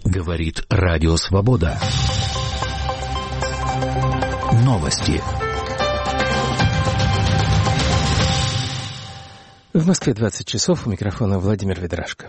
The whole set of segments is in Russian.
Говорит Радио Свобода. Новости. В Москве 20 часов. У микрофона Владимир Ведрашко.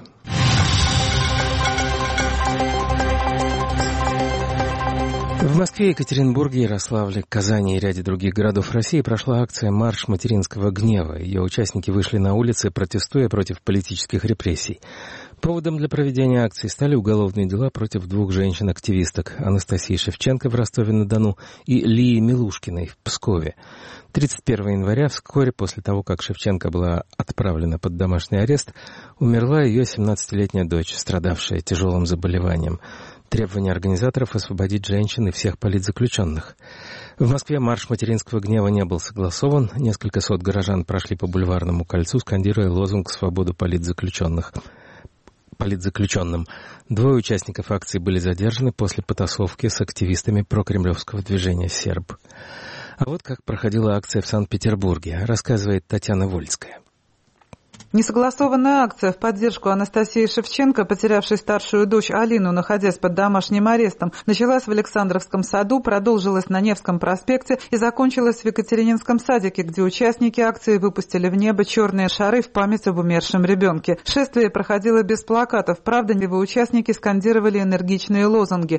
В Москве, Екатеринбурге, Ярославле, Казани и ряде других городов России прошла акция «Марш материнского гнева». Ее участники вышли на улицы, протестуя против политических репрессий. Поводом для проведения акции стали уголовные дела против двух женщин-активисток: Анастасии Шевченко в Ростове-на-Дону и Лии Милушкиной в Пскове. 31 января, вскоре после того, как Шевченко была отправлена под домашний арест, умерла ее 17-летняя дочь, страдавшая тяжелым заболеванием. Требование организаторов — освободить женщин и всех политзаключенных. В Москве марш материнского гнева не был согласован. Несколько сот горожан прошли по Бульварному кольцу, скандируя лозунг «Свободу политзаключенным». Двое участников акции были задержаны после потасовки с активистами прокремлевского движения «Серб». А вот как проходила акция в Санкт-Петербурге, рассказывает Татьяна Вольская. Несогласованная акция в поддержку Анастасии Шевченко, потерявшей старшую дочь Алину, находясь под домашним арестом, началась в Александровском саду, продолжилась на Невском проспекте и закончилась в Екатерининском садике, где участники акции выпустили в небо черные шары в память об умершем ребенке. Шествие проходило без плакатов, правда, его участники скандировали энергичные лозунги.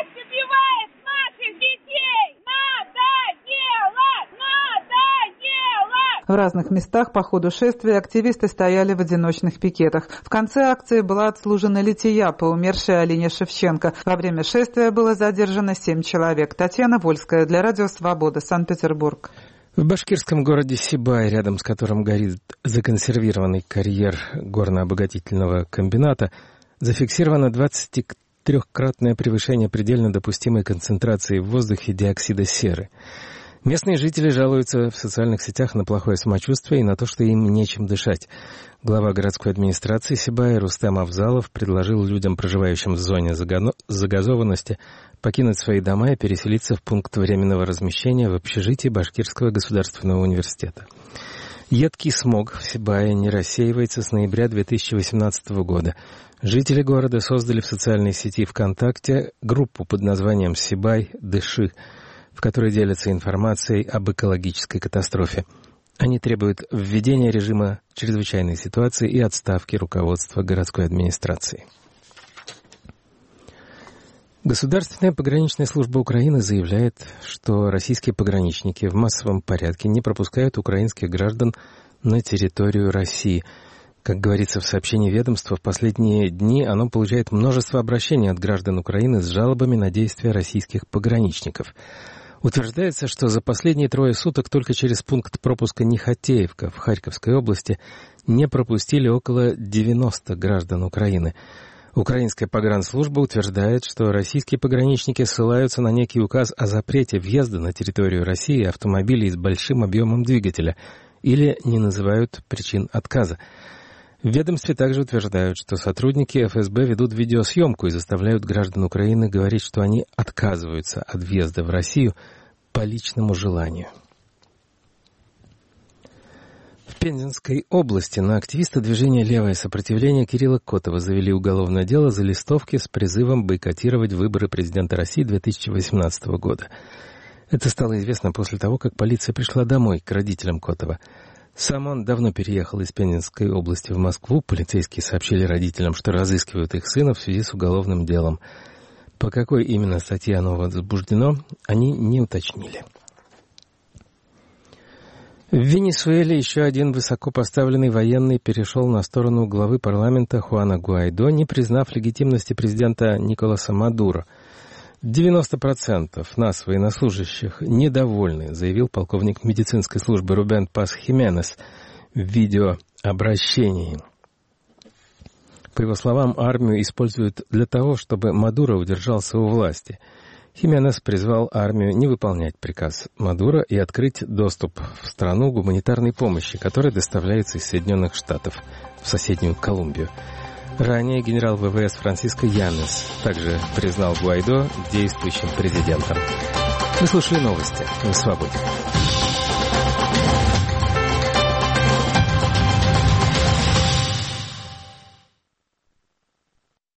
В разных местах по ходу шествия активисты стояли в одиночных пикетах. В конце акции была отслужена лития по умершей Алине Шевченко. Во время шествия было задержано 7 человек. Татьяна Вольская для Радио Свобода, Санкт-Петербург. В башкирском городе Сибай, рядом с которым горит законсервированный карьер горно-обогатительного комбината, зафиксировано 23-кратное превышение предельно допустимой концентрации в воздухе диоксида серы. Местные жители жалуются в социальных сетях на плохое самочувствие и на то, что им нечем дышать. Глава городской администрации Сибая Рустем Авзалов предложил людям, проживающим в зоне загазованности, покинуть свои дома и переселиться в пункт временного размещения в общежитии Башкирского государственного университета. Едкий смог в Сибае не рассеивается с ноября 2018 года. Жители города создали в социальной сети ВКонтакте группу под названием «Сибай, дыши», в которой делятся информацией об экологической катастрофе. Они требуют введения режима чрезвычайной ситуации и отставки руководства городской администрации. Государственная пограничная служба Украины заявляет, что российские пограничники в массовом порядке не пропускают украинских граждан на территорию России. Как говорится в сообщении ведомства, в последние дни оно получает множество обращений от граждан Украины с жалобами на действия российских пограничников. Утверждается, что за последние 3 суток только через пункт пропуска Нехотеевка в Харьковской области не пропустили около 90 граждан Украины. Украинская погранслужба утверждает, что российские пограничники ссылаются на некий указ о запрете въезда на территорию России автомобилей с большим объемом двигателя или не называют причин отказа. В ведомстве также утверждают, что сотрудники ФСБ ведут видеосъемку и заставляют граждан Украины говорить, что они отказываются от въезда в Россию по личному желанию. В Пензенской области на активиста движения «Левое сопротивление» Кирилла Котова завели уголовное дело за листовки с призывом бойкотировать выборы президента России 2018 года. Это стало известно после того, как полиция пришла домой к родителям Котова. Сам он давно переехал из Пензенской области в Москву. Полицейские сообщили родителям, что разыскивают их сына в связи с уголовным делом. По какой именно статье оно возбуждено, они не уточнили. В Венесуэле еще один высокопоставленный военный перешел на сторону главы парламента Хуана Гуайдо, не признав легитимности президента Николаса Мадуро. 90% нас, военнослужащих, недовольны, заявил полковник медицинской службы Рубен Пас Хименес в видеообращении. По его словам, армию используют для того, чтобы Мадуро удержался у власти. Хименес призвал армию не выполнять приказ Мадуро и открыть доступ в страну гуманитарной помощи, которая доставляется из Соединенных Штатов в соседнюю Колумбию. Ранее генерал ВВС Франсиско Янес также признал Гуайдо действующим президентом. Мы слушали новости на «Свободе».